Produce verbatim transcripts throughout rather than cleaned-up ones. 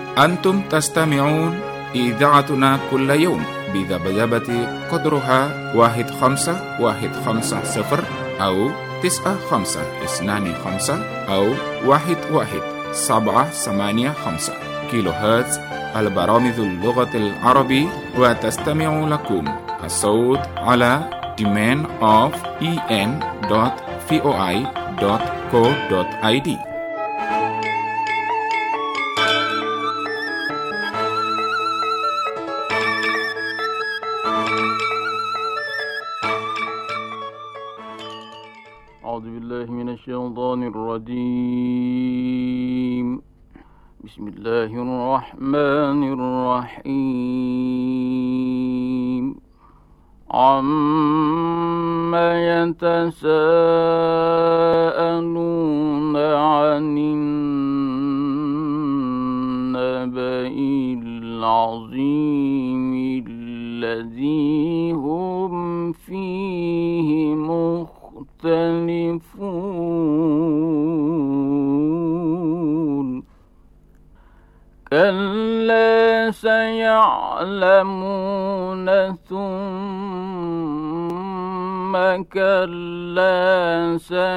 أنتم تستمعون إذاعتنا كل يوم بذبذبة قدرها واحد خمسة واحد خمسة صفر أو تسعة خمسة اثنان خمسة أو واحد واحد سبعة ثمانية خمسة كيلو هرتز. البرامج اللغة العربية، وتستمع لكم الصوت على domain of en dot voi dot co dot id. أعوذ بالله من الشيطان الرجيم. بسم الله الرحمن الرحيم. عما يتساءلون عن النبأ العظيم الذي هم فيه مختلفون. كلا سيعلمون ثم كلا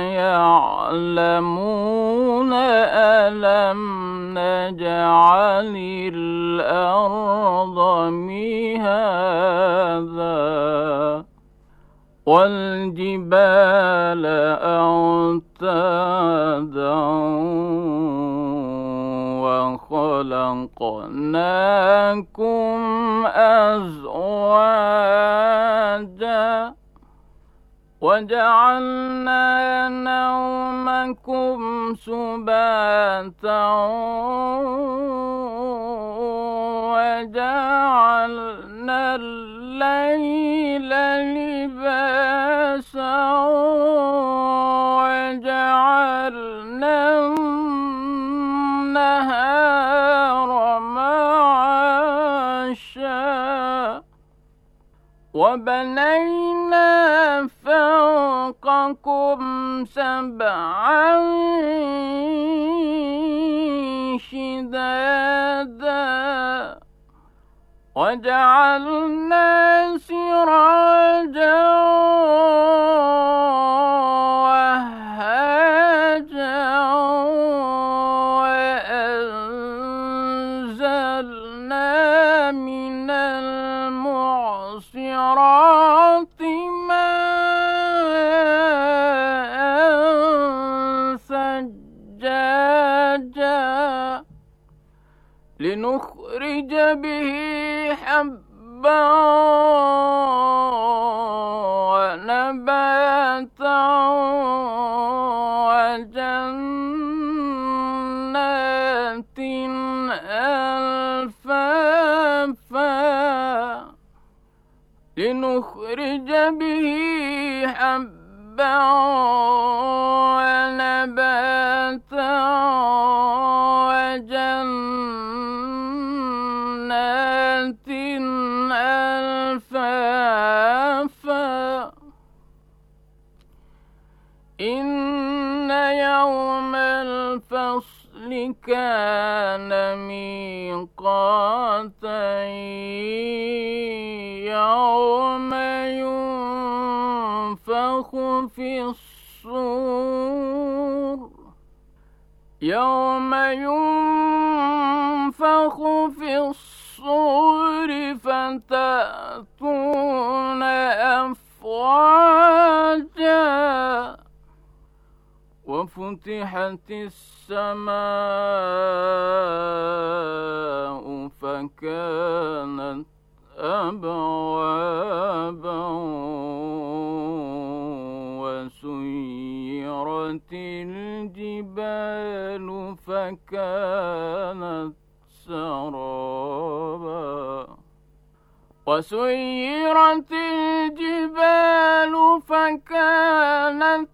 سيعلمون ألم نجعل الأرض مهادا والجبال أوتادا وخلقناكم أزواجا وجعلنا نومكم سباتا وجعلنا الليل لباسا وجعلنا النهار معاشا وبنينا فوقكم سبعا شدادا وجعلنا سراجا وهاجا وأنزلنا من المعصرات ماء ثجاجا لنخرج به حبا ونباتا وجنات ألفافا لنخرج به حبا ونباتا وجنات ألفافا إن يوم الفصل كان ميقاتا يوم ينفخ في الصور يوم ينفخ في الصور فتأتون أفواجا وفتحت السماء فكانت أبوابا وسيرت الجبال فكانت سرابا وسيرت الجبال فكانت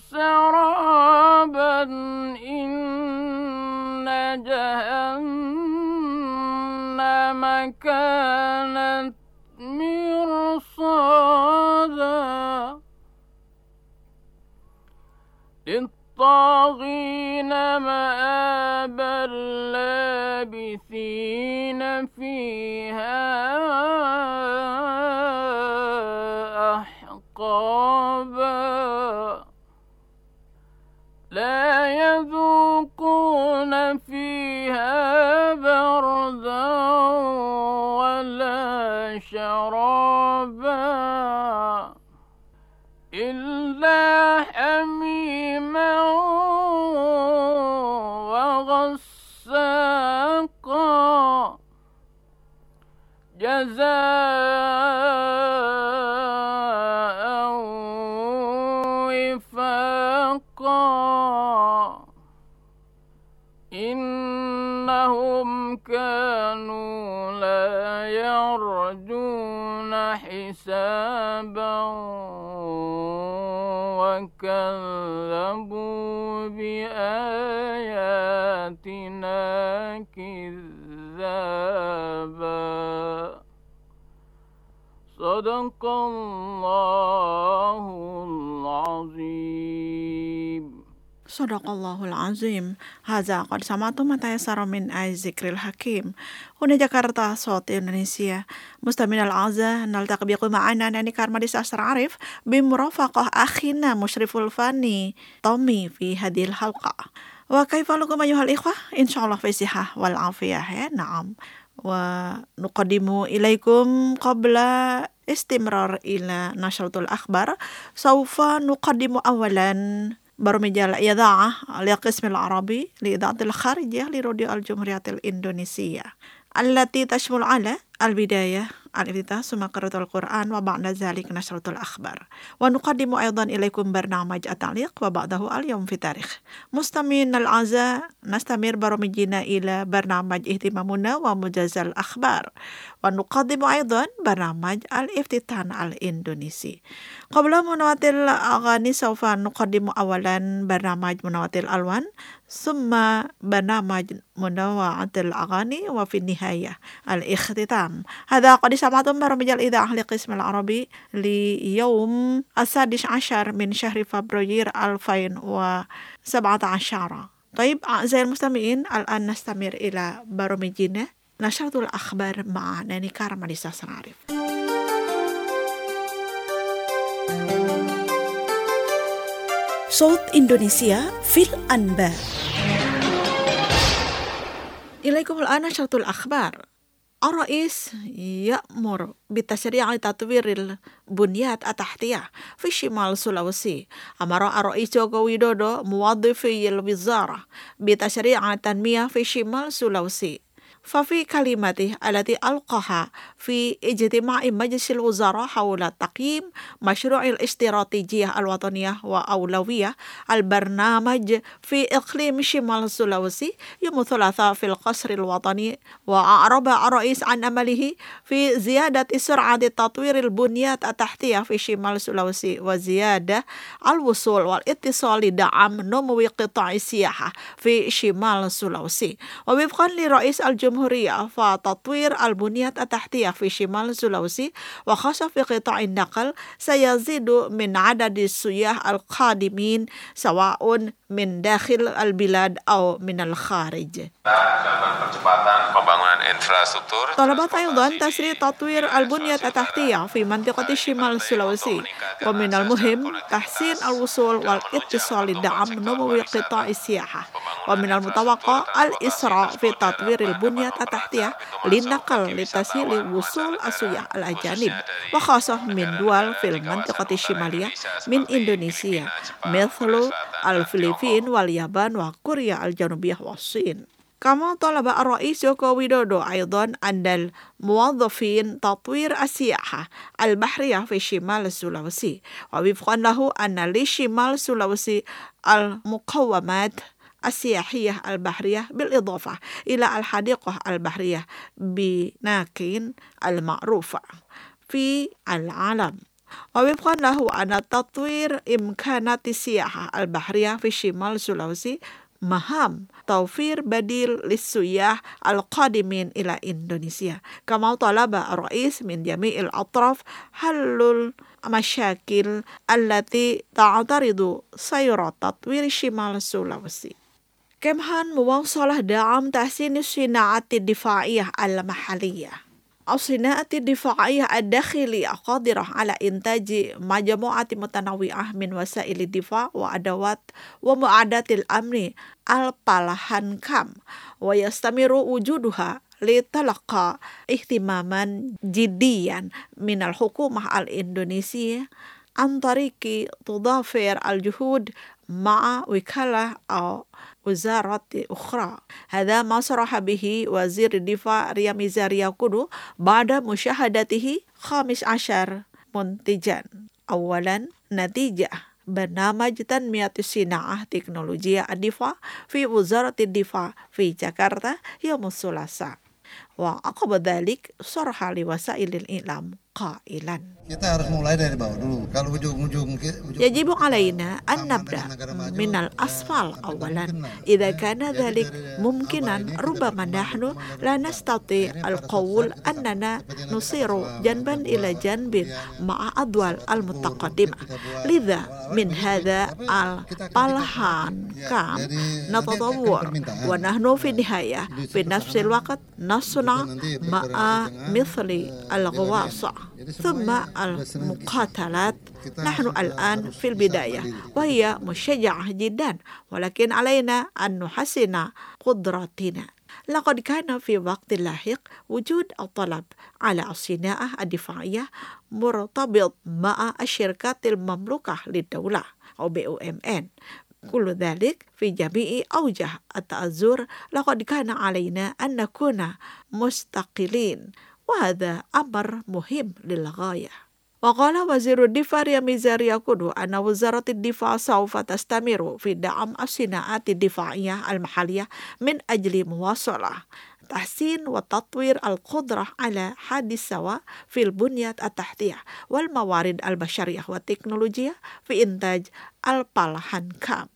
سرابا إن جهنم كانت مرصادا للطاغين مآبا لابثين فيها أحقابا لا يذوقون فيها بردا ولا شرابا إلا حميما وغساقا جزاء وفاقا إنهم كانوا لا يرجون حسابا وكذبوا بآياتنا كذابا صدق الله العظيم. Sadaqallahul azim. Hadza qad sama'tum ma tayassara min ayati dzikril hakim. Huna Jakarta, Sauti Indonesia. Mustaminal azza naltaqi bikum ma'ana nani karma di sastra arif bimurafaqah akhina musyriful fani Tommy fi hadil halqa. Wa kaifa lakum ayyuhal ikhwah? Insyaallah fi sihah wal afiyah ya. Na'am. Wa nuqaddimu ilaikum qabla istimrar ila nashratul akhbar sawfa nuqaddimu awalan برمج الإذاعة لقسم العربي لإذاعة الخارجية لراديو الجمهورية الإندونيسية التي تشمل على البداية الافتتاح ثم قراءة القرآن وبعد ذلك نشرة الأخبار ونقدم أيضا إليكم برنامج التعليق وبعده اليوم في تاريخ. مستمعينا الأعزاء نستمر برامجنا إلى برنامج اهتمامنا وموجز الأخبار ونقدم أيضا برنامج الافتتان الإندونيسي. قبل منوات الأغاني سوف نقدم أولا برنامج منوات الألوان ثم برنامج منوعة الأغاني وفي النهاية الاختتام. هذا قد سمعتم برامج الإذاعة لقسم العربي ليوم السادس عشر من شهر فبراير ألفين وسبعة عشر. طيب أعزائي المستمعين الآن نستمر إلى برامجنا نشرة الأخبار مع ناني كارما لساسر عارف. صوت إندونيسيا في الأنباء. إليكم الآن نشرة الأخبار. الرئيس يأمر بتشريع تطوير البنيات التحتية في شمال سولويسي. أمر الرئيس جوكو ويدودو موظفي الوزارة بتشريع التنمية في شمال سولويسي. ففي كلمته التي ألقاها في اجتماع مجلس الوزراء حول تقييم مشروع الاستراتيجية الوطنية وأولوية البرنامج في إقليم شمال سولويسي يوم الثلاثاء في القصر الوطني، وأعرب الرئيس عن أمله في زيادة سرعة تطوير البنيات التحتية في شمال سولويسي وزيادة الوصول والاتصال لدعم نمو قطاع السياحة في شمال سولويسي. ووفقا لرئيس الجمهورية فتطوير البنيات التحتية في شمال سولويسي وخاصة في قطاع النقل سيزيد من عدد السياح القادمين سواء من داخل البلاد أو من الخارج. طلبت أيضا تسريع تطوير البنية التحتية في منطقة شمال سولويسي، ومن المهم تحسين الوصول والاتصال لدعم نمو قطاع السياحة، ومن المتوقع الإسراع في تطوير البنية التحتية للنقل لتسهيل وصول السياح الأجانب وخاصة من دول في المنطقة الشمالية من إندونيسيا مثل الفلبين واليابان وكوريا الجنوبية والصين. كما طلب الرئيس جوكو ويدودو أيضا أن الموظفين تطوير السياحة البحرية في شمال سولويسي، ووفقا له أن لشمال سولويسي المقومات السياحية البحرية بالإضافة إلى الحديقة البحرية بناكين المعروفة في العالم. ووفقا له أن تطوير إمكانات السياحة البحرية في شمال سولويسي مهام توفير بديل للسياح القادمين إلى إندونيسيا. كما طلب الرئيس من جميع الأطراف حل المشاكل التي تعترض سير تطوير شمال Sulawesi. كمان مواصلة دعم تحسين الصناعة الدفاعية المحلية. الصناعة الدفاعية الداخلية قادرة على إنتاج مجموعة متنوعة من وسائل الدفاع وأدوات ومعدات الأمن البالهانكام، ويستمر وجودها لتلقى اهتماما جديا من الحكومة الإندونيسية عن طريق تضافر الجهود مع وكالة أو وزارة أخرى. هذا ما صرح به وزير الدفاع رياميزارياكودو بعد مشاهدته خامس عشر منتجا. أولا، نتيجة برنامج تنمية الصناعة تكنولوجيا الدفاع في وزارة الدفاع في جاكرتا يوم الثلاثاء. وعقب ذلك صرح لوسائل الإعلام قائلا kita harus mulai dari bawah dulu. Kalau ujung-ujung يجب علينا أن نبدأ من الأسفل أولا. إذا كان ذلك ممكنا ربما نحن لا نستطيع القول أننا نصير جنبا إلى جنب مع الدول المتقدمة. لذا من هذا البالهانكام نتطور ونحن في النهاية في نفس الوقت نصنع مع مثل الغواصة ثم المقاتلات. نحن الآن في البداية وهي مشجعة جدا، ولكن علينا أن نحسن قدراتنا. لقد كان في وقت لاحق وجود الطلب على الصناعة الدفاعية مرتبط مع الشركات المملوكة للدولة أو بي أو إم إن. كل ذلك في جميع أوجه التأزر. لقد كان علينا أن نكون مستقلين، وهذا أمر مهم للغاية. وقال وزير الدفاع رياميزارياكودو أن وزارة الدفاع سوف تستمر في دعم الصناعات الدفاعية المحلية من أجل مواصلة تحسين وتطوير القدرة على حد السواء في البنية التحتية والموارد البشرية والتكنولوجيا في إنتاج البالهانكام.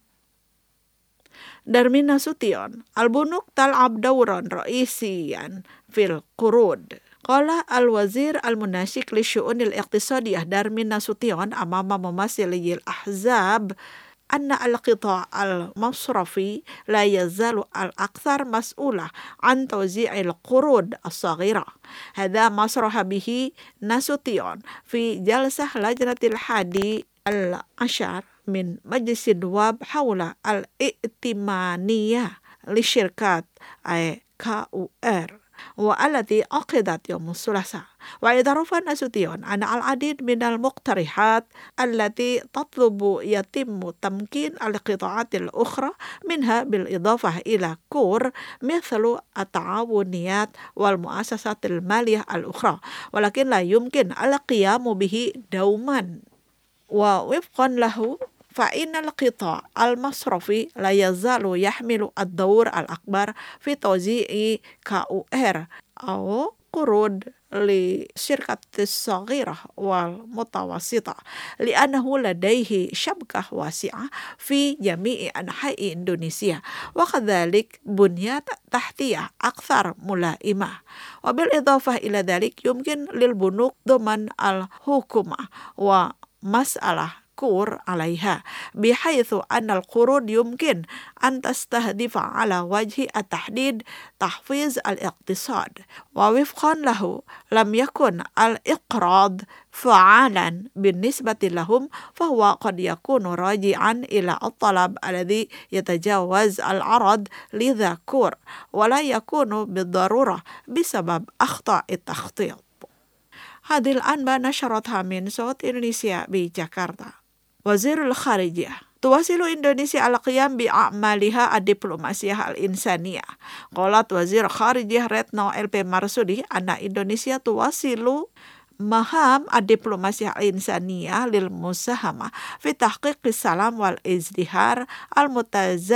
دارمين ناسوتيون، البنوك تلعب دورا رئيسيا في القروض. قال الوزير المناسك للشؤون الاقتصادية دارمين ناسوتيون أمام ممثلي الأحزاب أن القطاع المصرفي لا يزال الأكثر مسؤولة عن توزيع القروض الصغيرة. هذا ما صرح به ناسوتيون في جلسة لجنة الحادي العشر من مجلس النواب حول الائتمانية للشركات كي أو آر والتي عقدت يوم الثلاثاء. واعترف ناسوتيون أن العديد من المقترحات التي تطلب يتم تمكين القطاعات الأخرى منها بالإضافة إلى كور مثل التعاونيات والمؤسسات المالية الأخرى، ولكن لا يمكن القيام به دوما. ووفقا له فإن القطاع المصرفي لا يزال يحمل الدور الأكبر في توزيع كي أو آر أو قروض للشركات الصغيرة والمتوسطة، لأنه لديه شبكة واسعة في جميع أنحاء إندونيسيا، وكذلك بنية تحتية أكثر ملائمة. وبالإضافة إلى ذلك يمكن للبنوك ضمن الحكومة ومسألة كور عليها، بحيث أن القروض يمكن أن تستهدف على وجه التحديد تحفيز الاقتصاد. ووفقا له لم يكن الإقراض فعالا بالنسبة لهم، فهو قد يكون راجعا إلى الطلب الذي يتجاوز العرض لذا كور، ولا يكون بالضرورة بسبب أخطاء التخطيط. هذه الأنباء نشرتها من صوت إندونيسيا بجاكرتا. وزير الخارجية، تواصل إندونيسيا القيام بأعمالها الدبلوماسية الإنسانية. قالت وزير خارجية ريتنو إل بي مارسودي أن إندونيسيا تواصل مهام الدبلوماسية الإنسانية للمساهمة في تحقيق السلام والازدهار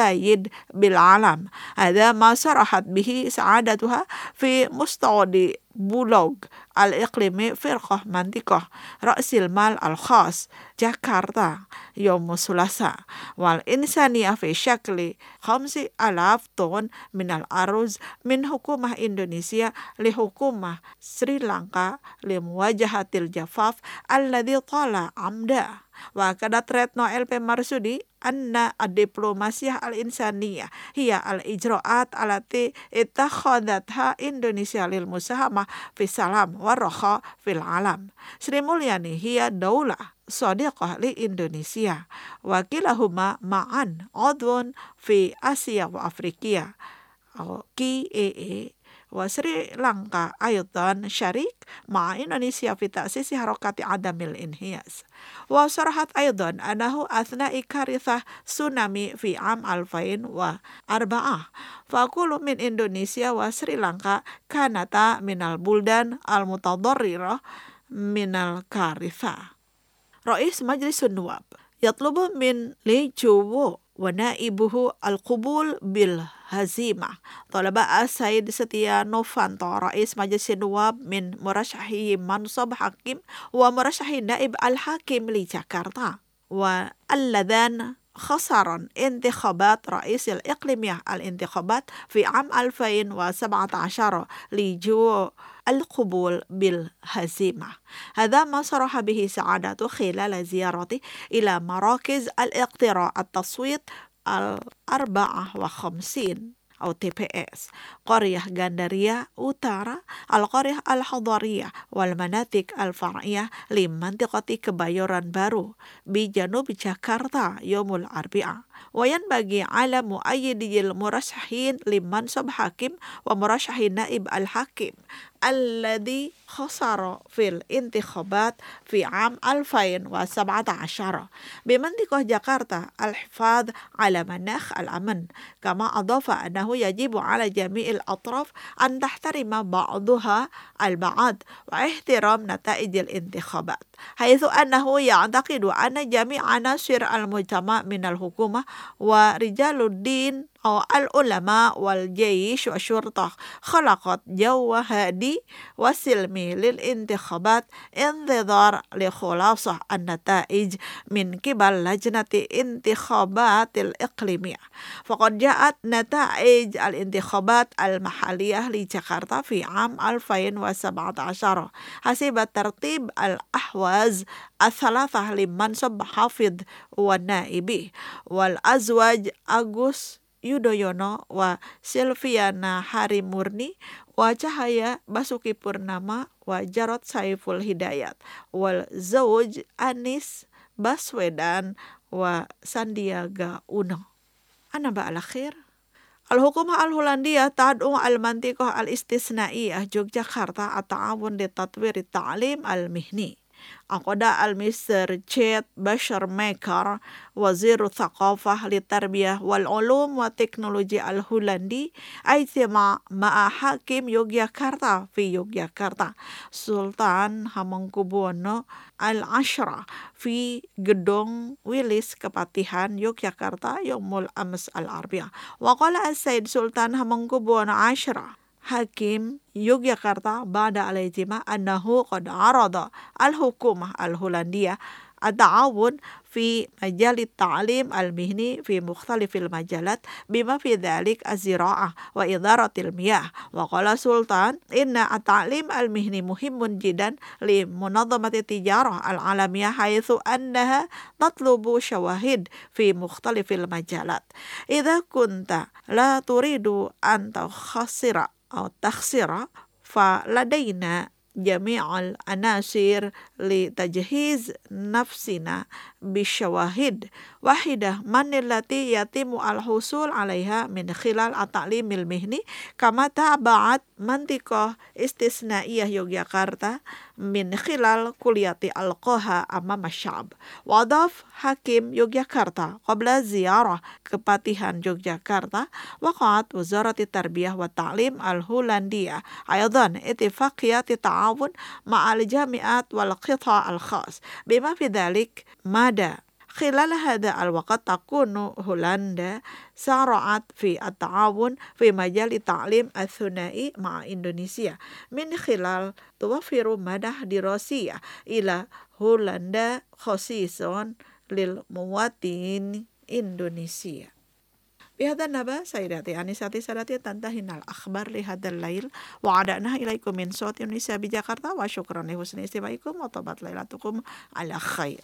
المتزايد بالعالم. هذا ما صرحت به سعادتها في مستعد Bulog al-Iqlimi Firqah Mantiqah Ra'sil Mal al-Khas Jakarta يوم الثلاثاء والإنسانية في شكل خمس آلاف طن من الأرز من حكومة إندونيسيا لحكومة سريلانكا لمواجهة الجفاف الذي طال عمدا. وكذا Retno L P Marsudi anna ad-diplomasiyah al-insaniyah hiya al-ijra'at alati ittakhadhatha Indonesia lil musahamah fi salam wa rakha fil alam. Sri Mulyani hiya daulah sadiqah li Indonesia wa kilahuma ma'an udhun fi Asia wa Afrika Q A A wa Sri Lanka aydan syarik ma Indonesia fi ta'sis harakati adamil inhiyas. Wa sarahat aydan anahu athna'i karithah tsunami fi am alfain wa arba'ah fa kullu min Indonesia wa Sri Lanka kanata minal buldan al mutadarrirah minal karithah. Rais Majlisun Nuwab yatlubu min Li Juwo wa naibuhu al-qubul bil hazimah. Talaba Said Setia Novanto Rais Majlisun Nuwab min murasyahi mansab hakim wa murasyahi naib al-hakim li Jakarta wa alladhan khasaran intikhabat Rais al-Iqlimiyah al-intikhabat fi am alfain wa sab'ata ashara li Juwo القبول بالهزيمة. هذا ما صرح به سعادته خلال زيارته إلى مراكز الاقتراع التصويت الأربعة وخمسين أو T P S قرية غندرية utara القرية الحضرية والمناطق الفرعية لمنطقة Kebayoran Baru بجنوب جاكرتا يوم الأربعاء. وينبغي على مؤيدي المرشحين لمنصب حاكم ومرشح نائب الحاكم الذي خسر في الانتخابات في عام ألفين وسبعة عشر بمنطقة جاكرتا الحفاظ على مناخ الأمن. كما أضاف أنه يجب على جميع الأطراف أن تحترم بعضها البعض واحترام نتائج الانتخابات، حيث أنه يعتقد أن جميع عناصر المجتمع من الحكومة ورجال الدين أو العلماء والجيش والشرطة خلقت جو هادي وسلمي للانتخابات انتظار لخلاصة النتائج من قبل لجنة انتخابات الإقليمية. فقد جاءت نتائج الانتخابات المحلية لجاكرتا في عام ألفين وسبعة عشر حسب ترتيب الأحواز الثلاثة لمنصب حافظ والنائبي والأزواج أغوس Yudhoyono wa Silviana Harimurni wa Cahaya Basuki Purnama wa Jarod Saiful Hidayat wal Zawj Anis Baswedan wa Sandiaga Uno. Ana ba'al akhir Al-Hukumah Al-Holandia tad'u al-mantiqah al-istisnaiyah Yogyakarta at-ta'awun li tatwir at-ta'lim al-mihni. Aqada al-Mister Chet Bashar Maker Wazir Thaqafah Litarbiyah wal Ulum wa Teknologi Al-Holandi Aijtima ma'a Hakim Yogyakarta fi Yogyakarta Sultan Hamengkubuwono Al-Ashra fi Gedung Wilis Kepatihan Yogyakarta Yaumul Ams Al-Arbiyah. Wa qala As-Said Sultan Hamengkubuwono Ashra Hakim Yogyakarta ba'da al-ijtima annahu qad arada al-hukumah al-Holandia at-ta'awun fi majal at-ta'lim al-mihni fi mukhtalifil majalat bima fi dhalik az-zira'ah wa idaratil miyah. Wa qala Sultan inna at-ta'lim al-mihni muhimun jiddan li munazamati tijarah al-alamiyah haitsu annaha tatlubu syawahid fi mukhtalifil majalat. Idza kunta la turidu an takhassira أو تخسر فلدينا جميع العناصر لتجهيز نفسنا بالشواهد واحدة من التي يتم الحصول عليها من خلال التعليم المهني كما تابعت منطقة استثنائية يوغياكارتا من خلال كلية ألقاها أمام الشعب. وأضاف حاكم يوغياكارتا قبل زيارة Kepatihan Yogyakarta وقعت وزارة التربية والتعليم الهولندية أيضا اتفاقية تعاون مع الجامعات والقطاع الخاص بما في ذلك مدى خلال هذا الوقت تكون هولندا سارعت في التعاون في مجال التعليم الثنائي مع إندونيسيا من خلال توفير منح دراسية إلى هولندا خصيصا للمواطنين إندونيسيا. بهذا النبأ سيداتي أنساتي سادتي تنتهينا الأخبار لهذا الليل وعدنا إليكم من صوت إندونيسيا بجاkarta وشكرا لحسن استماعكم وطابت ليلتكم على خير.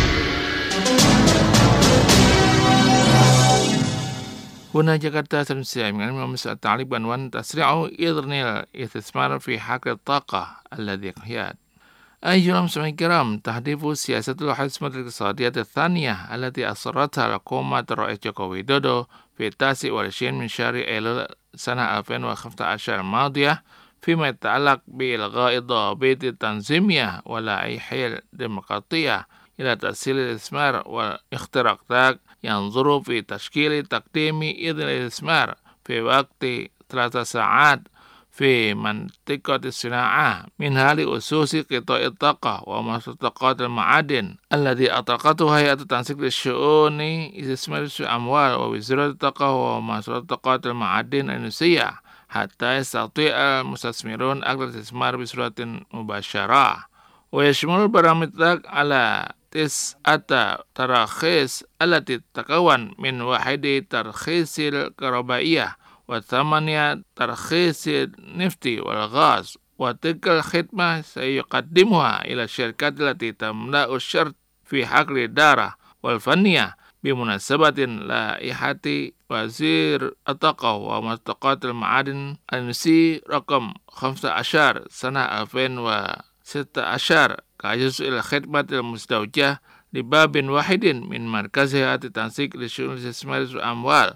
هنا جاكرتا سمسية من المسألة التعليق بعنوان تسريع إذن الاستثمار في حقل الطاقة الذي قياد. أيها المستمعين الكرام، تهدف سياسة الحزمة الاقتصادية الثانية التي أصرتها الحكومة الرئيس جوكو ويدودو في التاسع والعشرين من شهر أيلول سنة ألفين وخمسة عشر الماضية فيما يتعلق بإلغاء الضوابط التنظيمية واللائحية الديمقراطية إلى تسهيل الاستثمار واختراق ذاك ينظر في تشكيل تقديم إذن الاستثمار في وقت ثلاث ساعات في منطقة الصناعة منها لأسس قطاع الطاقة ومستحقات المعادن الذي أطلقته هيئة التنسيق للشؤون استثمار الأموال ووزارة الطاقة ومستحقات المعادن الإندونيسية حتى يستطيع المستثمرون أخذ الاستثمار بصورة مباشرة. ويشمل البرامج على تسعة تراخيص التي تتكون من واحد ترخيص الكهربائية وثمانية ترخيص النفط والغاز، وتلك الخدمة سيقدمها إلى الشركات التي تملأ الشرط في حقل الإدارة والفنية بمناسبة لائحة وزير الطاقة ومستحقات المعادن الإندونيسي رقم خمسة عشر سنة ألفين وستة عشر كجزء الخدمة المزدوجة لباب واحد من مركز هيئة التنسيق لشؤون الاستثمار والأموال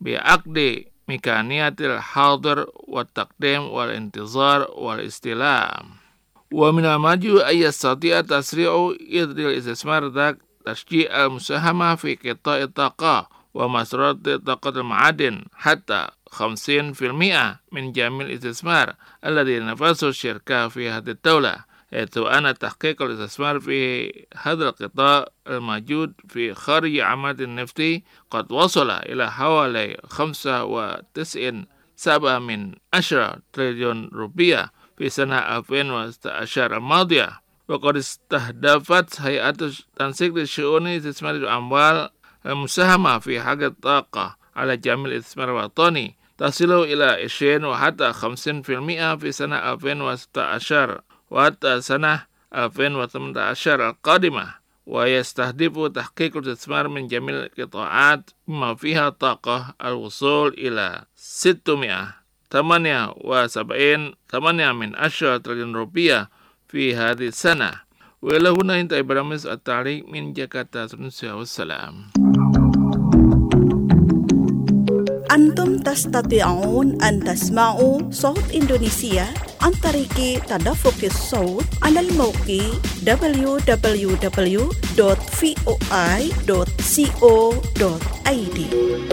بعقد ميكانية الحاضر والتقديم والانتظار والاستلام. ومن المرجو أن يستطيع تسريع إذن الاستثمار ذاك تشجيع المساهمة في قطاع الطاقة ومصادر طاقة المعادن حتى خمسين بالمئة من جميع الاستثمار الذي نفذه الشركة في هذه الدولة، حيث أن تحقيق الاستثمار في هذا القطاع الموجود في خارج عملية النفط قد وصل إلى حوالي خمسة وتسعين سبعة من عشرة تريليون روبية في سنة ألفين وستة عشر الماضية. وقد استهدفت هيئة التنسيق لشؤون استثمار الأموال المساهمة في حق الطاقة على جميع الاستثمار الوطني تصل إلى عشرين وحتى خمسين بالمئة في سنة ألفين وستة عشر وحتى سنة ألفين وثمانية عشر القادمة، ويستهدف تحقيق الاستثمار من جميع القطاعات بما فيها الطاقة الوصول إلى ستمائة وثمانية وسبعين ثمانية من عشرة تريليون روبية في هذه السنة. وإلى هنا انتهى برنامج التعليق من جاكرتا إندونيسيا والسلام. أنتم تستطيعون أن تسمعوا صوت إندونيسيا عن طريق تدفق الصوت على الموقع دبليو دبليو دبليو دوت فوي دوت كو دوت اي دي.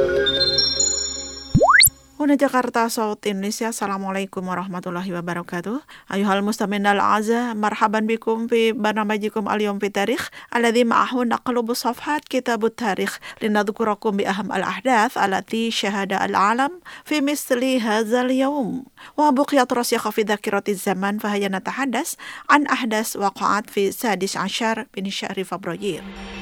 هنا جاكرتا صوت إندونيسيا. السلام عليكم ورحمة الله وبركاته. أيها المستمعين الأعزاء، مرحبا بكم في برنامجكم اليوم في التاريخ الذي معه نقلب صفحات كتاب التاريخ لنذكركم بأهم الأحداث التي شهدها العالم في مثل هذا اليوم. وبقيت راسخة في ذاكرة الزمن، فهيا نتحدث عن أحداث وقعت في السادس عشر من شهر فبراير.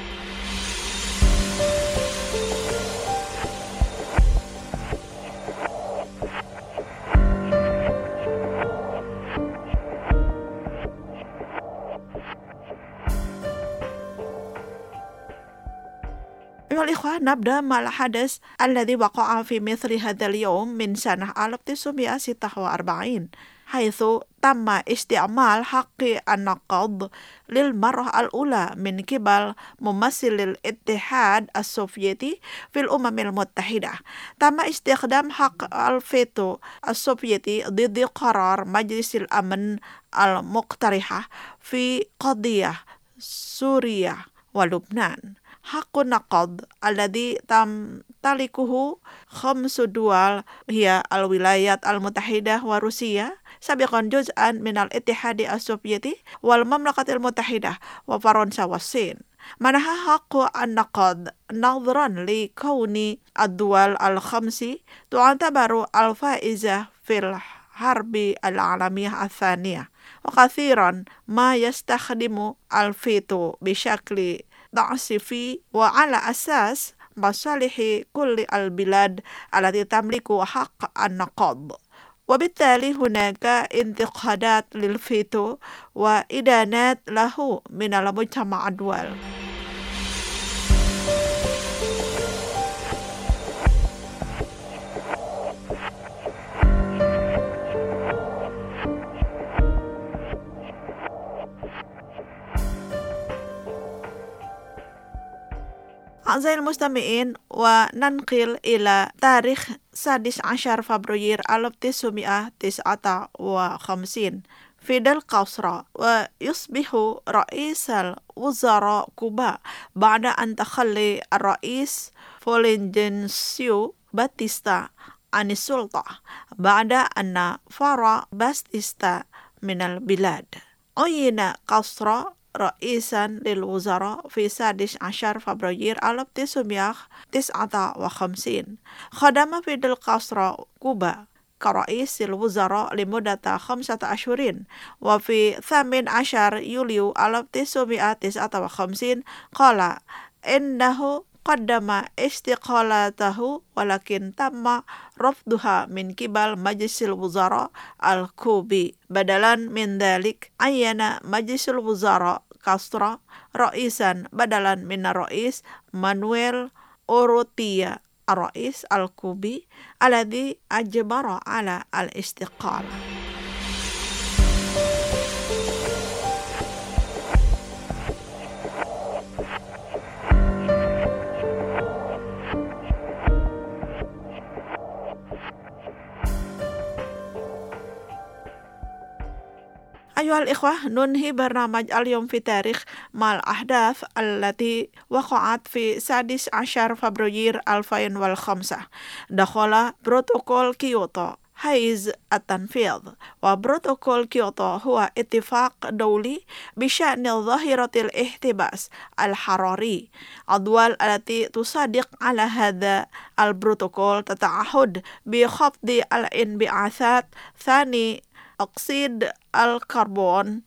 أيها الإخوة، نبدأ مع الحدث الذي وقع في مثل هذا اليوم من سنة ألف وتسعمائة وستة وأربعين، حيث تم استعمال حق النقد للمرة الأولى من قبل ممثل الاتحاد السوفيتي في الأمم المتحدة. تم استخدام حق الفيتو السوفيتي ضد قرار مجلس الأمن المقترحة في قضية سوريا ولبنان. حق النقد الذي تمتلكه خمس دول هي الولايات المتحدة وروسيا، سابقا جزءا من الاتحاد السوفيتي، والمملكة المتحدة وفرنسا والصين. منح حق النقد نظرا لكون الدول الخمس تعتبر الفائزة في الحرب العالمية الثانية، وكثيرا ما يستخدم الفيتو بشكل تعسفي وعلى أساس مصالح كل البلاد التي تملك حق النقد. وبالتالي هناك انتقادات للفيتو وإدانات له من المجتمع الدولي. أعزائي المستمعين، وننقل إلى تاريخ السادس عشر فبراير ألف وتسعمائة وتسعة وخمسين. فيدل كاسترو ويصبح رئيس الوزراء كوبا بعد أن تخلي الرئيس فولنجنسيو باتيستا عن السلطة بعد أن فر باتيستا من البلاد. عين كاسترو رئيسا للوزراء في السادس عشر فبراير ألف وتسعمائة وتسعة وخمسين. خدم فيدل كاسترو كوبا كرئيس الوزراء لمدة خمسة أشهر، وفي الثامن عشر يوليو ألف وتسعمائة وتسعة وخمسين قال إنه قدم استقالته، ولكن تم رفضها من قبل مجلس الوزراء الكوبي. بدلا من ذلك عين مجلس الوزراء كاسترو رئيسا بدلا من الرئيس مانويل أوروتيا الرئيس الكوبي الذي أجبر على الاستقالة. أيها الإخوة، ننهي برنامج اليوم في تاريخ مع الأحداث التي وقعت في السادس عشر فبراير ألفين وخمسة. دخل بروتوكول كيوتو حيز التنفيذ، وبروتوكول كيوتو هو اتفاق دولي بشأن ظاهرة الاحتباس الحراري. الدول التي تصادق على هذا البروتوكول تتعهد بخفض الانبعاثات ثاني أكسيد الكربون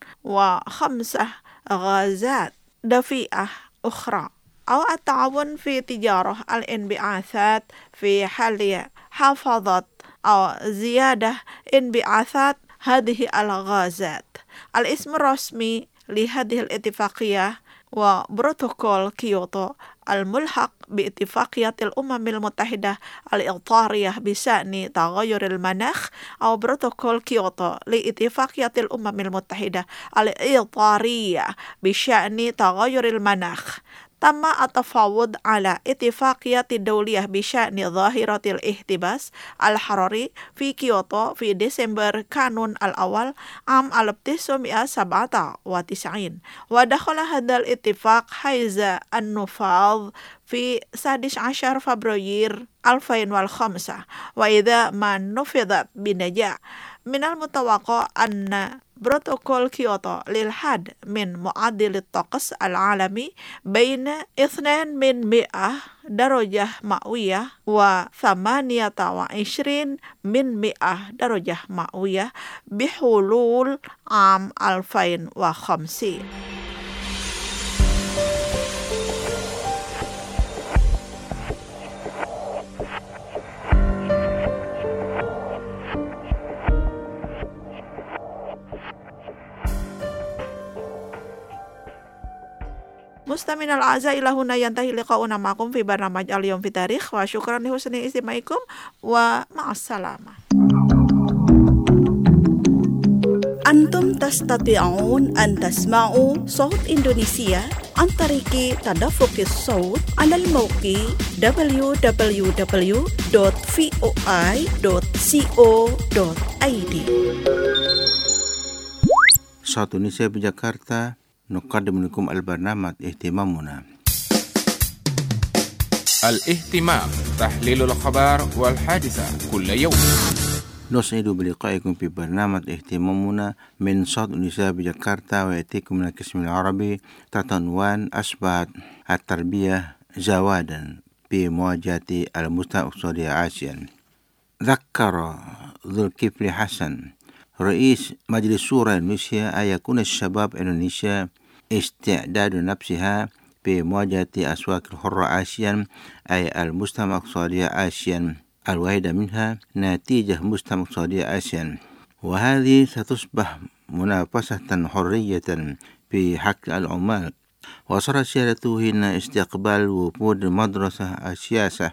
وخمسة غازات دفيئة أخرى، أو التعاون في تجارة الانبعاثات في حال حافظت أو زيادة انبعاثات هذه الغازات. الاسم الرسمي لهذه الاتفاقية وبروتوكول كيوتو الملحق باتفاقية الأمم المتحدة الإطارية بشأن تغير المناخ، أو بروتوكول كيوتو لاتفاقية الأمم المتحدة الإطارية بشأن تغير المناخ. تم التفاوض على اتفاقية دولية بشأن ظاهرة الاحتباس الحراري في كيوتو في ديسمبر كانون الأول عام ألف وتسعمائة وسبعة وتسعين، ودخل هذا الاتفاق حيز النفاذ في السادس عشر فبراير ألفين وخمسة، وإذا ما نفذت بنجاح من المتوقع أن بروتوكول كيوتو للحد من معدل الطقس العالمي بين اثنين من مئة درجة مئوية وثمانية وعشرين من مئة درجة مئوية بحلول عام ألفين وخمسين. مستمعينا الأعزاء، إلى هنا ينتهي لقاؤنا معكم في برنامج اليوم في تاريخ، وشكرا لحسن استماعكم ومع السلامة. أنتم تستطيعون أن تسمعوا صوت إندونيسيا عن طريق تدفق الصوت على الموقع دبليو دبليو دبليو دوت في او اي دوت كو دوت اي دي. صوت إندونيسيا بجاkarta نقدم لكم البرنامج اهتمامنا. الاهتمام، تحليل الأخبار والحادثة كل يوم. نسعد بلقائكم في برنامج اهتمامنا من صوت النساء بجاكرتا، ويأتيكم من القسم العربي تحت عنوان أصبحت التربية زوادا في مواجهة المجتمع الاقتصادي آسيا. ذكر ذو الكفل حسن رئيس مجلس شورى إندونيسيا أن يكون الشباب إندونيسيا استعداد نفسها في مواجهة أسواق الحرة آسيا، أي المجتمع الاقتصادي آسيا الواحدة منها نتيجة مجتمع اقتصادي آسيا، وهذه ستصبح منافسة حرية في حق العمال. وصار سيادته هنا استقبال وفود مدرسة السياسة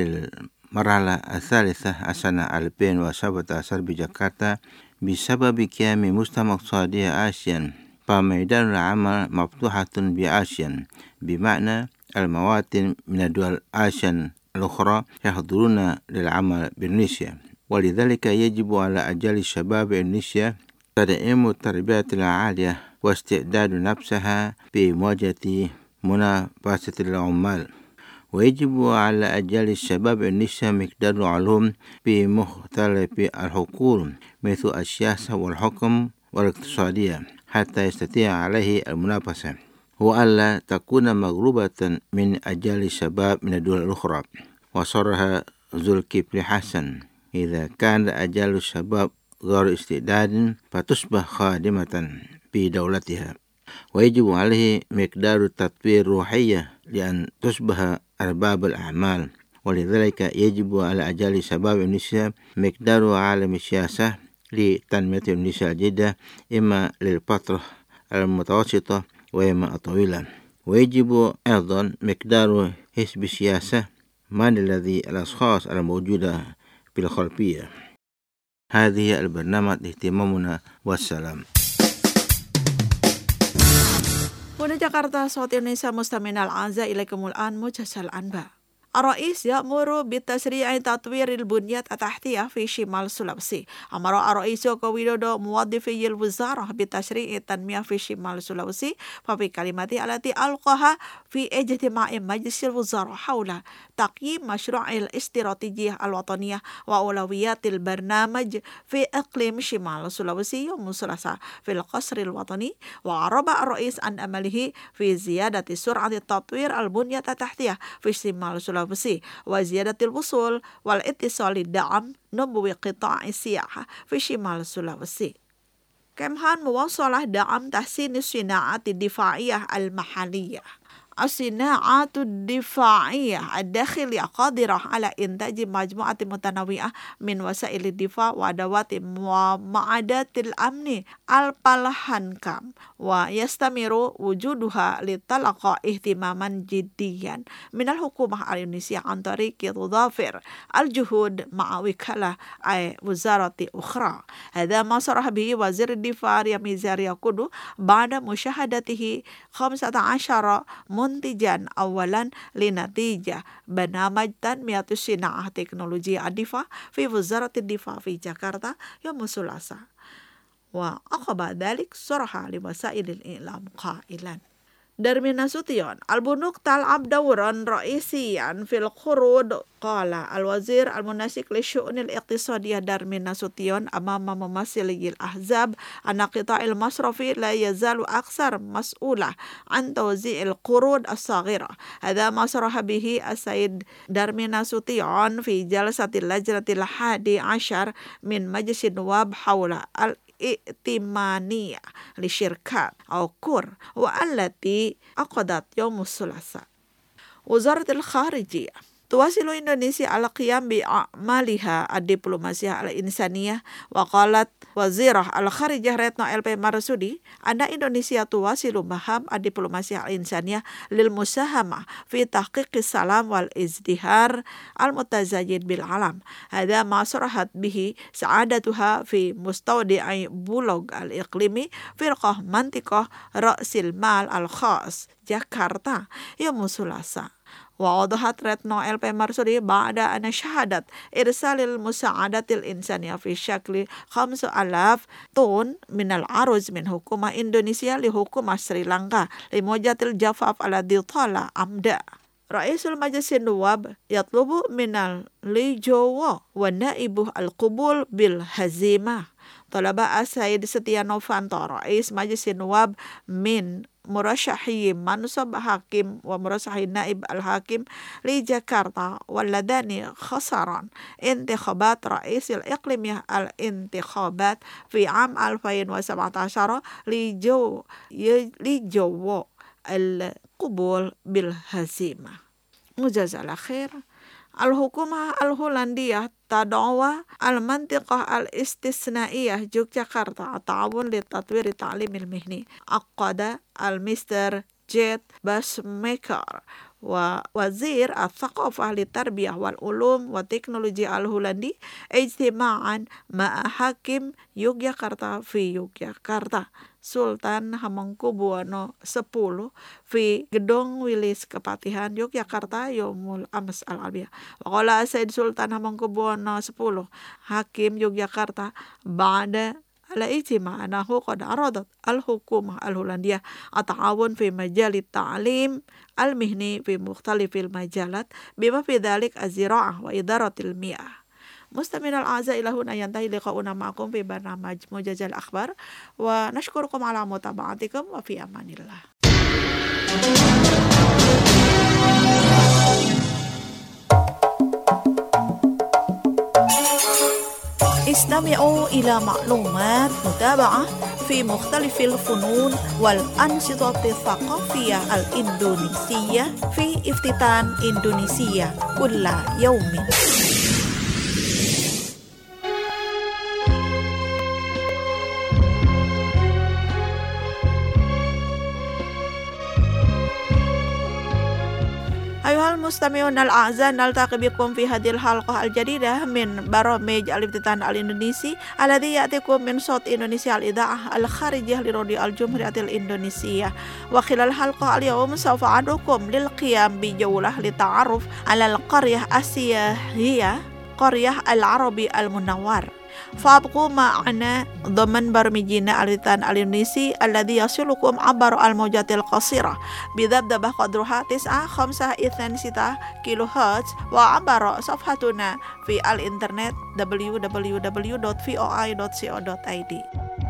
للمرحلة الثالثة السنة ألفين وسبعة عشر بجاكرتا بسبب قيام مجتمع اقتصادي آسيا، فميدان العمل مفتوحة بآسيا، بمعنى المواطن من الدول آسيا الأخرى يحضرون للعمل بإندونيسيا. ولذلك يجب على أجيال الشباب إندونيسيا تدعيم التربية العالية واستعداد نفسها في مواجهة منافسة العمال. ويجب على أجيال الشباب إندونيسيا مقدار العلوم في مختلف الحقول مثل السياسة والحكم والاقتصادية حتى يستطيع عليه المنافسة، وألا تكون مغلوبة من أجيال الشباب من الدول الأخرى. وصرها ذو الكفل حسن: إذا كان أجيال الشباب غير استعداد فتصبح خادمة في دولتها، ويجب عليه مقدار التطوير الروحية لأن تصبح أرباب الأعمال. ولذلك يجب على أجيال الشباب إندونيسيا مقدار عالم السياسة لتنمية إندونيسيا الجديدة، إما للفترة المتوسطة وإما الطويلة. ويجب أيضا مقدار حزب السياسة من الذي الأشخاص الموجودة في الخلفية. هذه البرنامج اهتمامنا، والسلام. هنا جاكرتا صوت إندونيسيا مستمعينا الأعزاء، إليكم الآن موجز الأنباء. الرئيس يأمر بتسريع تطوير البنية التحتية في شمال سولويسي. أمر الرئيس جوكو ويدودو موظفي الوزارة بتسريع التنمية في شمال سولويسي، وفي كلمته التي ألقاها في اجتماع مجلس الوزراء حول تقييم مشروع الاستراتيجية الوطنية وأولويات البرنامج في إقليم شمال سولويسي يوم الثلاثاء في القصر الوطني، وعرب الرئيس عن أمله في زيادة سرعة تطوير البنية التحتية في شمال سولويسي وزيادة الوصول والاتصال لدعم نمو قطاع السياحة في شمال سولويسي. كمان مواصلة دعم تحسين الصناعات الدفاعية المحلية. الصناعات الدفاعية الداخلية قادرة على إنتاج مجموعة متنوعة من وسائل الدفاع وأدوات ومعدات الأمن البلهنكم، ويستمر وجودها لتلقى اهتماما جديا من الحكومة الإندونيسية عن طريق تضافر الجهود مع وكالة أي وزارة أخرى. هذا ما صرح به وزير الدفاع رياميزا رياكودو بعد مشاهدته خمسة عشر منتجا أولا لنتيجة برنامج تنمية صناعة تكنولوجيا الدفاع في وزارة الدفاع في جاكرتا يوم الثلاثاء. وعقب ذلك صرح لوسائل الإعلام قائلا: Darmin Nasution, Al-Bunuk tal'ab dawran ra'isiyan fil qurud, qala al-wazir al-munasik li syu'nil iqtisadiyah Darmin Nasution amama memasiliyil ahzab anna qita'il masrafi la yazalu aksar mas'ulah an tawzi'il qurud as-saghira. Hadha ma saraha bihi as-sayyid Darmin Nasution fi jalsatil lajnatil hadi ashar min majlisin nuwab hawla al ائتمانية لشركات أو كور والتي عقدت يوم الثلاثاء. وزارة الخارجية تواصل إندونيسيا على القيام بأعمالها الدبلوماسية الإنسانية. وقالت وزيرة الخارجية ريتنو إل بي مارسودي أن إندونيسيا تواصل مهام الدبلوماسية الإنسانية للمساهمة في تحقيق السلام والازدهار المتزايد بالعالم. هذا ما صرحت به سعادتها في مستودع بولوغ الإقليمي فرقة منطقة رأس المال الخاص جاكرتا يوم الثلاثاء. ووضحت ريتنو إل بي مارسودي بعد أن شهدت إرسال المساعدة الإنسانية في شكل خمسة آلاف طن من الأرز من حكومة إندونيسيا لحكومة سريلانكا لمواجهة الجفاف الذي طال أمدا. Raisul Majlis Nuwab yatlubu minal lijowo wa naibuh al-qubul bil hazimah. Talaba As-Said Setia Novanto Rais Majlis Nuwab min murasyahi mansab hakim wa murasyahi naib al-hakim li Jakarta waladani khasaran intikhabat raisil iqlimiyah al-intikhabat fi am alfin sab'atashar li jo li jowo al-qubul bil hazimah. Mujazal akhir Al-Hukumah Al-Holandiyah Tadawa Al-Mantiqah Al-Istisnaiyah Yogyakarta Ta'awun li Tatwir Ta'lim Al-Mihni Aqada Al-Mister Jet Basmaker wa Wazir Al-Thaqafah Li-Tarbiyah Wal-Ulum wa Teknologi Al-Holandi Ijtima'an Ma'a Hakim Yogyakarta fi Yogyakarta Sultan Hamengkubuwono sepuluh fi Gedung Wilis Kepatihan Yogyakarta Yaumul Ams Al-Albiyah. Waqala Said Sultan Hamengkubuwono sepuluh Hakim Yogyakarta ba'da ala ijtima' anahu qad aradat al-hukumah al-Holandiyah at-ta'awun fi majalit ta'lim al-mihni fi mukhtalifil majalat bima fi dhalik az-zira'ah wa idaratil mi'ah. Mustaminal a'za ila huna yantahi liqa'una ma'akum fi barnamaj Mujazal Akhbar wa nashkurukum ala mutaba'atikum wa fi amanillah. Istami'u ila ma'lumat mutaba'ah fi mukhtalifil funun wal ansitati thaqafiyah al-Indonesiyah fi iftitan Indonesia kulla yaumin. Ayuhal mustami'un al-a'za naltaqi bikum fi hadhil halqah al-jadidah min baramij al-ibtitan al-Indonesi alladhi ya'tikum min Sawt Indonesia al-Idha'ah al-kharijiyah li radio al-Jumhuriyatil Indonesia wa khilal halqah al-yawm sawfa adukum lil qiyam bi jawlah li ta'aruf ala al-qaryah asiyahiyah qaryah al-Arabi al-Munawwar. Fabqu ma'ana dhaman barmijina al-ibtitan al-Indonesi alladhi yasilukum abar al-mawjatil qasirah bidabdabah qadruha tis'a khamsah ithan sita kilohertz wa abar safhatuna fi al-internet w w w dot v o i dot co dot i d.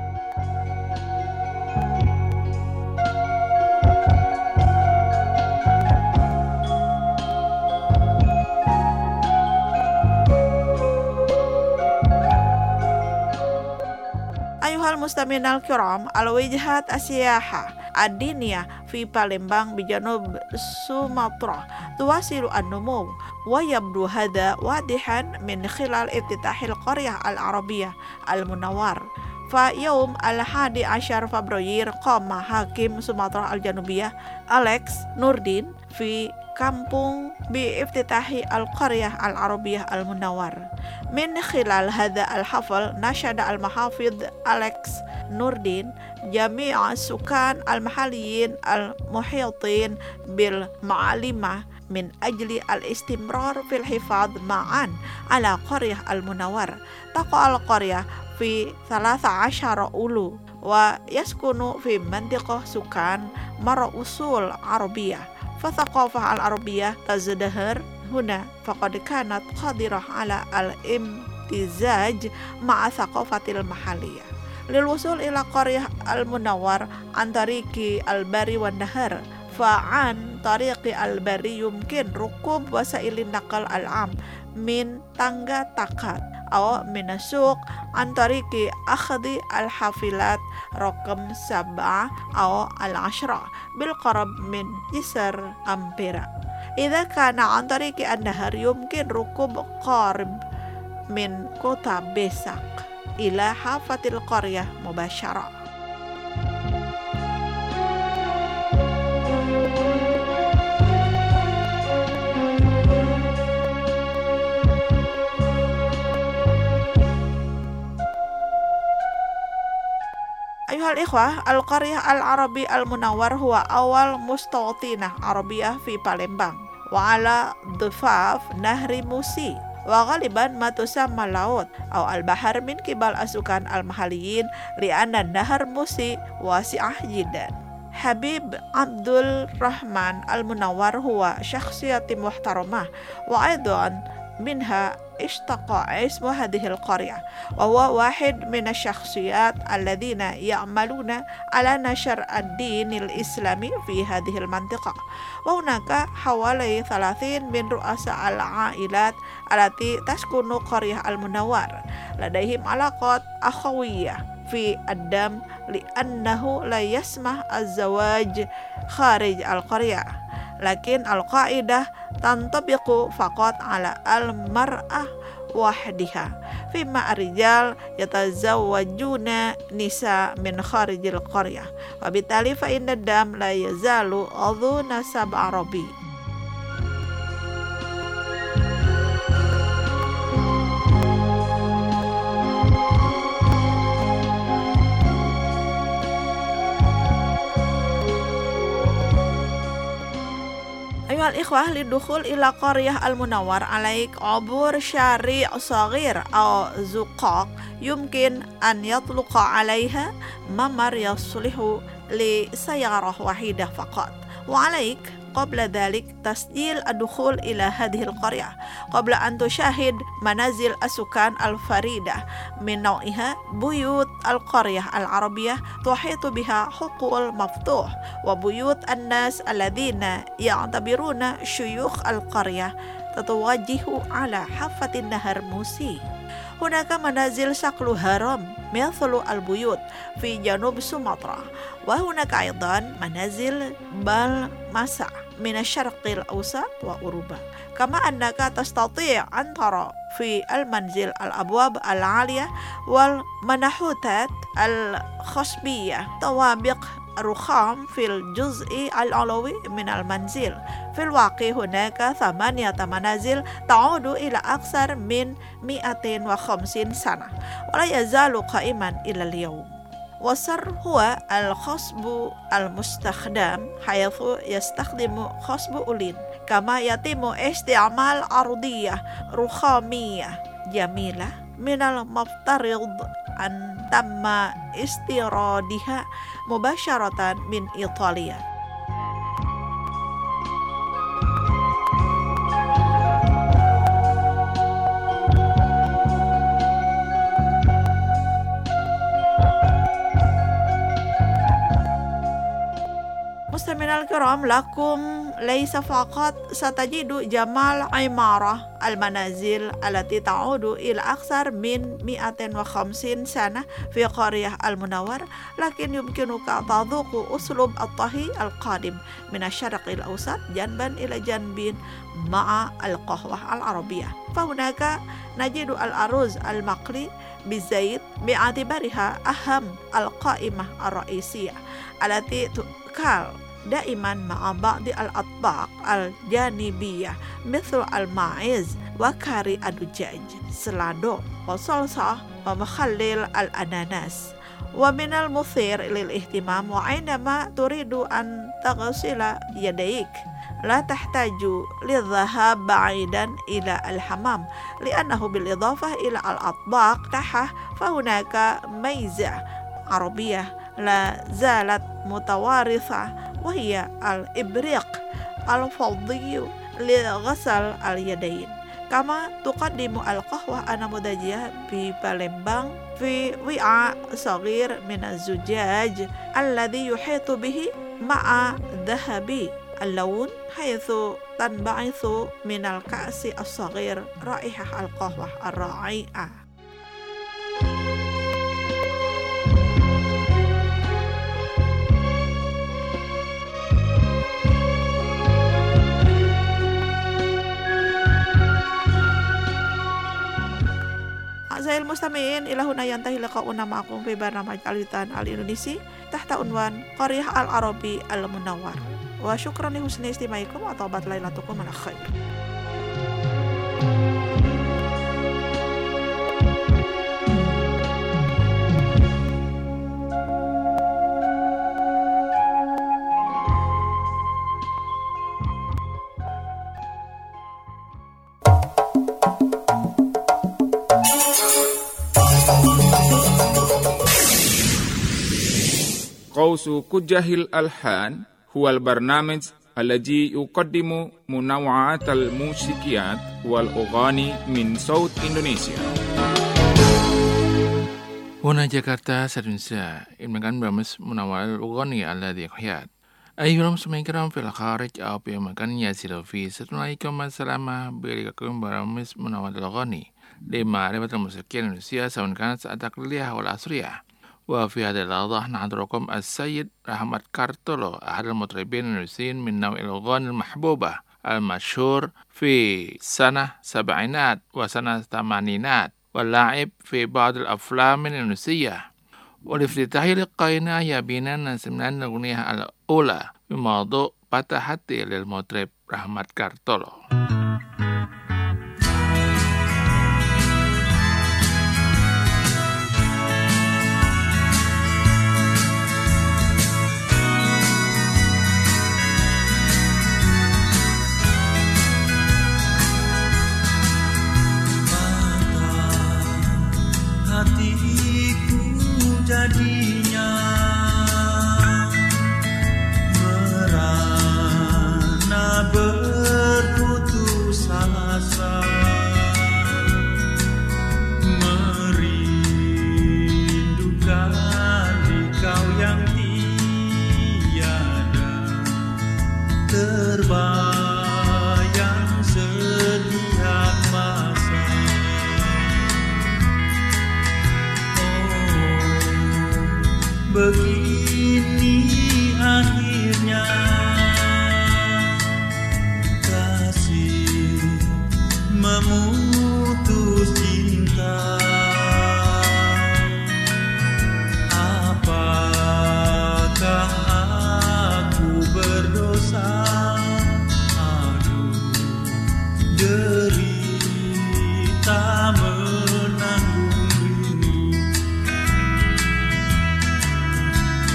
Ayuhal mustaminal kiram al-wijhat asyaha ad-diniyah fi Palembang bijanub Sumatra tuwasilu an-numu wa yabdu hadha wadihan min khilal iftitahil qaryah al-arabiyah al-munawwar fa yaum al-hadi asyar Februari qama Hakim Sumatera al-Janubiyah Alex Nurdin fi kampung bi iftitahi al-qaryah al-arabiyah al-munawwar. Min khilal hadha al-hafal nasyada al-mahafidh Alex Nurdin jami'a sukan al-mahaliyin al-muhitin bil ma'alimah min ajli al-istimrar fil hifadh ma'an ala qaryah al-munawwar. Taqa al-qaryah fi thalatha asyara ulu wa yaskunu fi mantiqah sukan mara usul arabiyah. Fathaqafah al-arabiyah tazdahar huna faqad kanat qadirah ala al-imtizaj ma'a thaqafatil mahaliyah. Lil wusul ila qaryah al-munawwar an tariqi al-bari wan nahar fa'an tariqi al-bari yumkin rukub wasailin naqal al-am min tangga takat aw min suq an tariqi akhdi al-hafilat raqam sab'ah aw al-ashra bil qarab min jisar ampera. Idza kana an tariqi an-nahar yumkin rukub qarib min kota Besak ila hafatil qaryah mubasyarah. Ayuhal ikhwah, al-qaryah al-arabi al-munawwar huwa awal mustawtinah arabiyah fi Palembang wa ala dhifaf nahri Musi wa ghaliban ma tusamma laut aw al-bahar min kibal asukan al-mahaliyin li anna nahar Musi wasi'ah jiddan. Habib Abdul Rahman Al-Munawwar huwa syakhsiyat muhtaramah wa aidan minha اشتق اسم هذه القرية وهو واحد من الشخصيات الذين يعملون على نشر الدين الإسلامي في هذه المنطقة وهناك حوالي ثلاثين من رؤساء العائلات التي تسكن قرية المنور لديهم علاقات أخوية في الدم لأنه لا يسمح الزواج خارج القرية لكن القاعدة تنطبق فقط على المرأة وحدها فيما الرجال يتزوجون نساء من خارج القرية وبالتالي فإن الدم لا يزال ذو نسب عربي. أيها الإخوة للدخول إلى قرية المنور عليك عبور شارع صغير أو زقاق يمكن أن يطلق عليها ممر يصلح لسيارة واحدة فقط وعليك قبل ذلك تسجيل الدخول إلى هذه القرية قبل أن تشاهد منازل السكان الفريدة من نوعها. بيوت القرية العربية تحيط بها حقول مفتوح وبيوت الناس الذين يعتبرون شيوخ القرية تتوجه على حافة النهر موسي. هناك منازل شكل هرم مثل البيوت في جنوب سومطرة وهناك أيضا منازل بالمسا من الشرق الأوسط وأوروبا كما أنك تستطيع أن ترى في المنزل الأبواب العالية والمنحوتات الخشبية طوابق رخام في الجزء العلوي من المنزل. في الواقع هناك ثمانية منازل تعود إلى أكثر من مئة وخمسين سنة ولا يزال قائما إلى اليوم. والسر هو الخصب المستخدم حيث يستخدم خصب أولين كما يتم استعمال أرضية رخامية جميلة من المفترض أن تم استيرادها مباشرة من إيطاليا. مستمعينا الكرام لكم ليس فقط ستجد جمال عمارة المنازل التي تعود إلى أكثر من مئة وخمسين سنة في قرية المنور لكن يمكنك تذوق أسلوب الطهي القادم من الشرق الأوسط جنبا إلى جنب مع القهوة العربية. فهناك نجد الأرز المقلي بالزيت باعتبارها أهم القائمة الرئيسية التي تؤكل دائما مع بعض الأطباق الجانبية مثل الماعز وكاري الدجاج سلادو وصلصة ومخلل الأناناس. ومن المثير للاهتمام وعندما تريد أن تغسل يديك لا تحتاج للذهاب بعيدا إلى الحمام لأنه بالإضافة إلى الأطباق تحت فهناك ميزة عربية لا زالت متوارثة وهي الإبريق الفضي لغسل اليدين. كما تقدم القهوة النموذجية ببالمبان في وعاء صغير من الزجاج الذي يحيط به مع ذهبي اللون حيث تنبعث من الكأس الصغير رائحة القهوة الرائعة. أعزائي المستمعين إلى هنا ينتهي لقاؤنا معكم في برنامج الوطن الإندونيسي تحت عنوان قرية العربي المنور وشكرا لحسن استماعكم وطابت ليلتكم على خير. قوس كجه الألحان هو البرنامج الذي يقدم منوعات الموسيقيات والأغاني من صوت إندونيسيا. هنا جاكرتا سرنسا إنمكان برامج منوعات الأغاني الذي يحيات. أيها المستمعين الكرام في الخارج أو في مكان يسير في ستنائكم السلامة بركم برامج منوعات الأغاني لمعرفة الموسيقى الإندونيسية سواء كانت التقليدية أو العصرية. وفي هذه اللحظة نحضركم السيد رحمت كارتولو أحد المطربين الإندونيسيين من نوع الأغاني المحبوبة المشهور في سنة سبعينات وسنة ثمانينات واللاعب في بعض الأفلام الإندونيسية. ولافتتاح لقائنا يبينا نسمع الأغنية الأولى بموضوع patah hati للمطرب رحمت كارتولو. Jadinya merana berputus asa, merindukan dikau yang tiada terbayang setiap masa. Begini akhirnya kasih memutus cinta. Apakah aku berdosa? Aduh, derita menanggung rindu.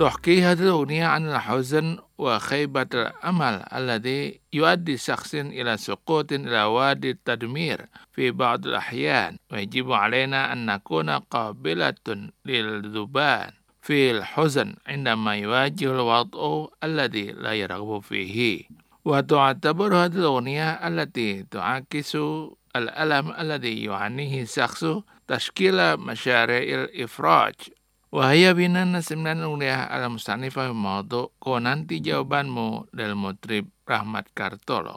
تحكي هذه الأغنية عن الحزن وخيبة الأمل الذي يؤدي شخص إلى سقوط إلى وادي التدمير في بعض الأحيان، ويجب علينا أن نكون قابلة للذبان في الحزن عندما يواجه الوضع الذي لا يرغب فيه. وتعتبر هذه الأغنية التي تعكس الألم الذي يعانيه الشخص تشكيل مشاريع الإفراج. Wahaya binan sembilan uliah alam mustanifah maudu ko nanti jawabanmu dari Mutrib Rahmat Kartolo.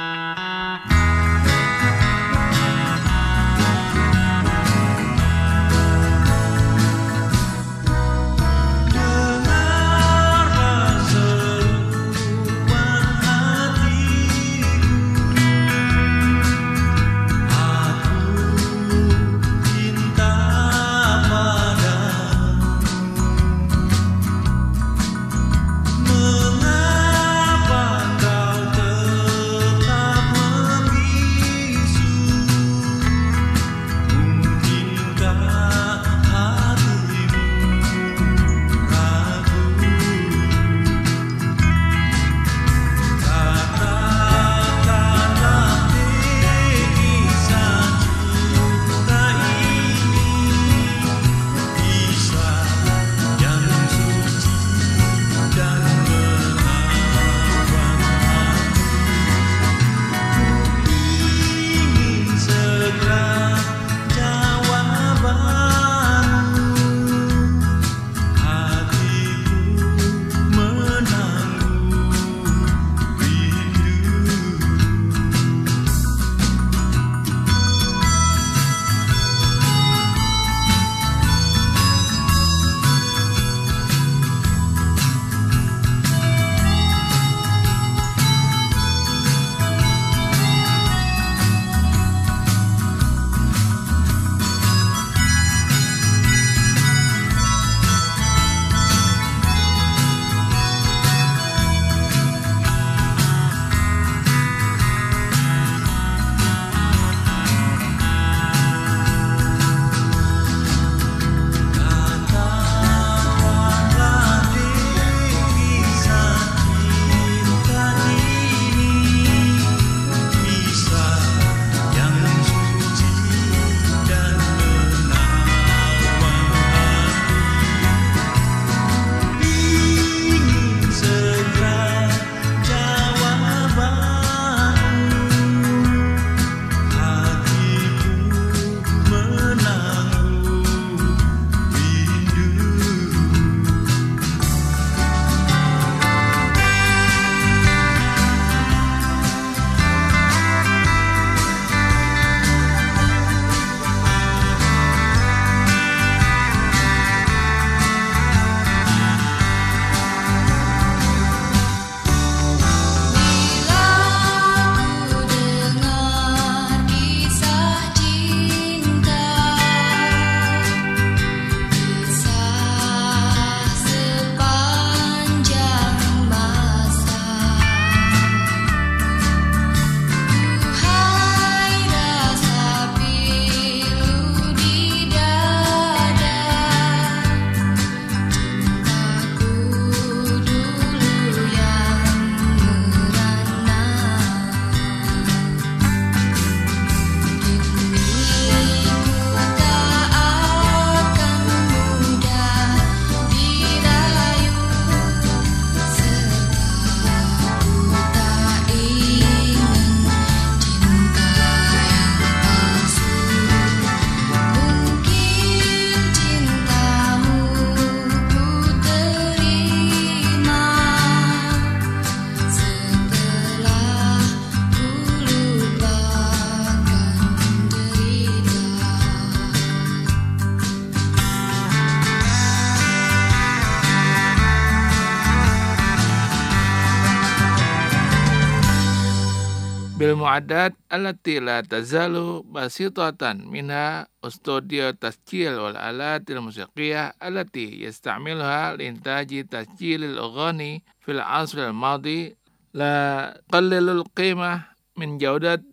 بالمعدات التي لا تزال بسيطة منها استوديو تسجيل والآلات الموسيقية التي يستعملها لإنتاج تسجيل الأغاني في العصر الماضي لا تقلل القيمة من جودة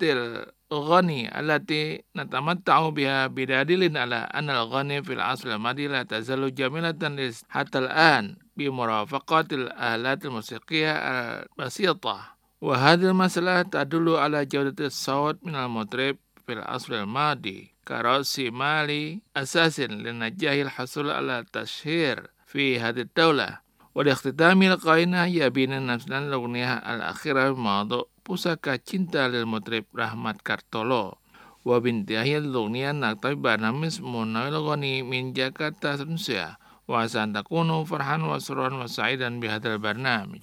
الأغاني التي نتمتع بها بدليل على أن الأغاني في العصر الماضي لا تزال جميلة حتى الآن بمرافقة الآلات الموسيقية البسيطة، وهذه المسألة تدل على جودة الصوت من المطرب في العصر الماضي كرأس مالي أساس لنجاح الحصول على التشهير في هذه الدولة. ولاختتام لقائنا يبين نفسنا الأغنية الأخيرة بموضوع Pusaka Cinta للمطرب رحمت كارتولو. وبانتهاء الأغنية نختم برنامج منوي الأغاني من جاكرتا تونسيا، وعسى أن تكونوا فرحا وسرورا وسعيدا بهذا البرنامج.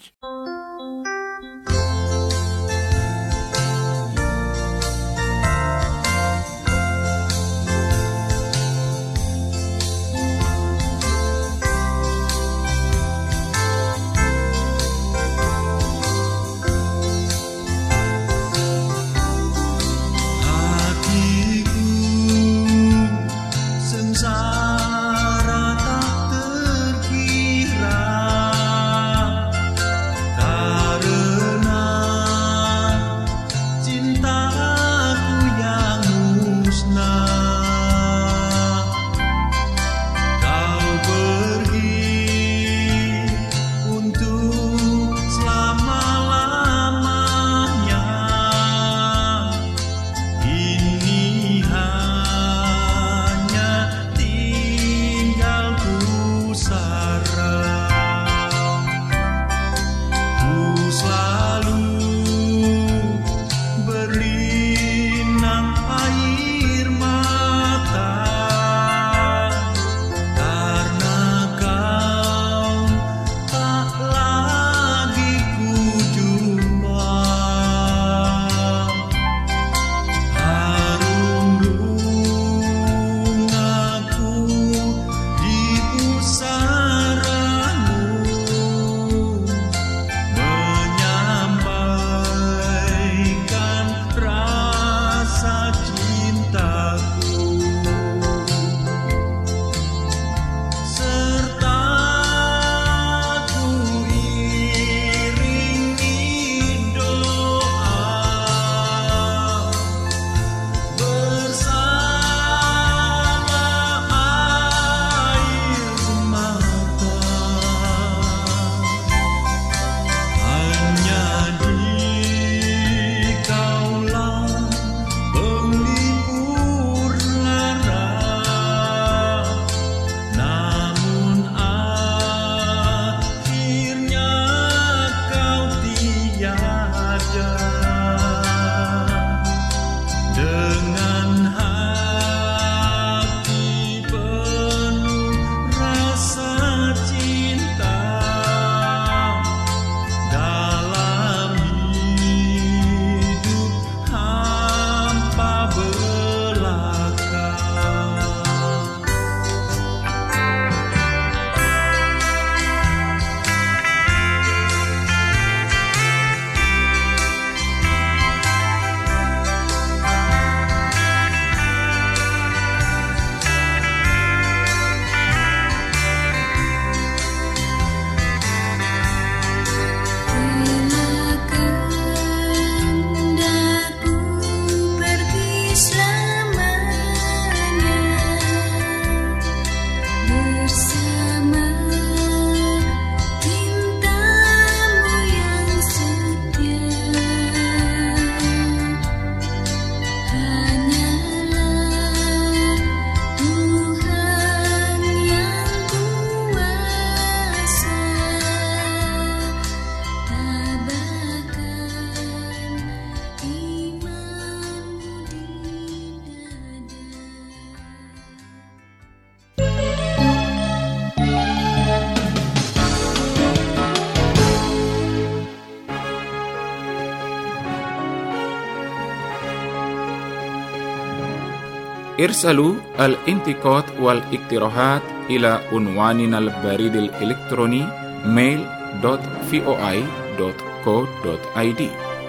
ارسلوا الانتقاد والاقتراحات إلى عنواننا البريد الإلكتروني mail dot voi dot co dot id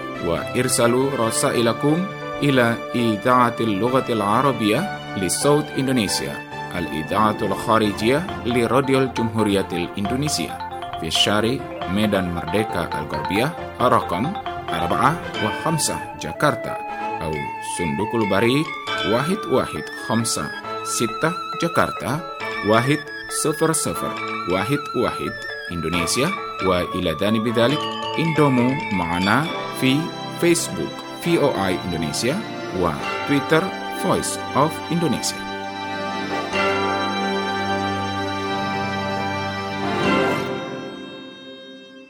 وارسلوا رسائلكم إلى إذاعة اللغة العربية لصوت إندونيسيا، الإذاعة الخارجية لراديو الجمهورية الإندونيسية في الشارع ميدان مردeka الغربية رقم أربعة وخمسة جاكرتا، أو صندوق البريد واحد واحد خمسة ستة جاكرتا واحد صفر صفر واحد واحد إندونيسيا. وإلى جانب ذلك انضموا معنا في فيسبوك في أو آي إندونيسيا وتويتر Voice of Indonesia.